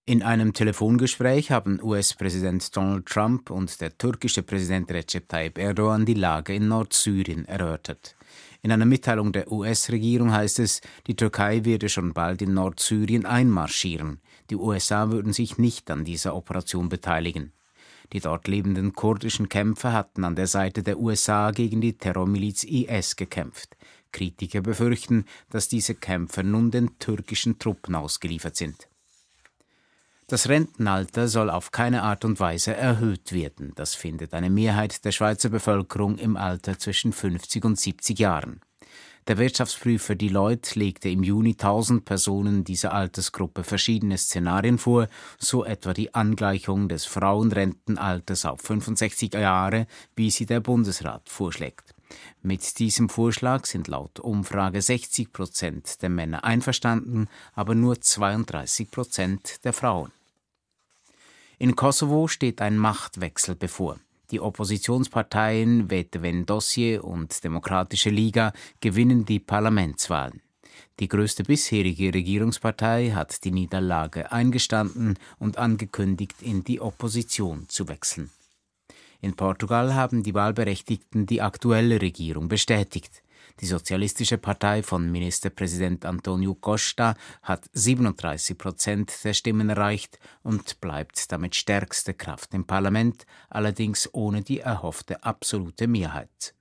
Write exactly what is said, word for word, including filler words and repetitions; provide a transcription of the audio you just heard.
In einem Telefongespräch haben U S-Präsident Donald Trump und der türkische Präsident Recep Tayyip Erdogan die Lage in Nordsyrien erörtert. In einer Mitteilung der U S-Regierung heißt es, die Türkei werde schon bald in Nordsyrien einmarschieren. Die U S A würden sich nicht an dieser Operation beteiligen. Die dort lebenden kurdischen Kämpfer hatten an der Seite der U S A gegen die Terrormiliz I S gekämpft. Kritiker befürchten, dass diese Kämpfer nun den türkischen Truppen ausgeliefert sind. Das Rentenalter soll auf keine Art und Weise erhöht werden. Das findet eine Mehrheit der Schweizer Bevölkerung im Alter zwischen fünfzig und siebzig Jahren. Der Wirtschaftsprüfer Deloitte legte im Juni tausend Personen dieser Altersgruppe verschiedene Szenarien vor, so etwa die Angleichung des Frauenrentenalters auf fünfundsechzig Jahre, wie sie der Bundesrat vorschlägt. Mit diesem Vorschlag sind laut Umfrage sechzig Prozent der Männer einverstanden, aber nur zweiunddreißig Prozent der Frauen. In Kosovo steht ein Machtwechsel bevor. Die Oppositionsparteien Vetëvendosje Dossier und Demokratische Liga gewinnen die Parlamentswahlen. Die größte bisherige Regierungspartei hat die Niederlage eingestanden und angekündigt, in die Opposition zu wechseln. In Portugal haben die Wahlberechtigten die aktuelle Regierung bestätigt. Die Sozialistische Partei von Ministerpräsident António Costa hat siebenunddreißig Prozent der Stimmen erreicht und bleibt damit stärkste Kraft im Parlament, allerdings ohne die erhoffte absolute Mehrheit.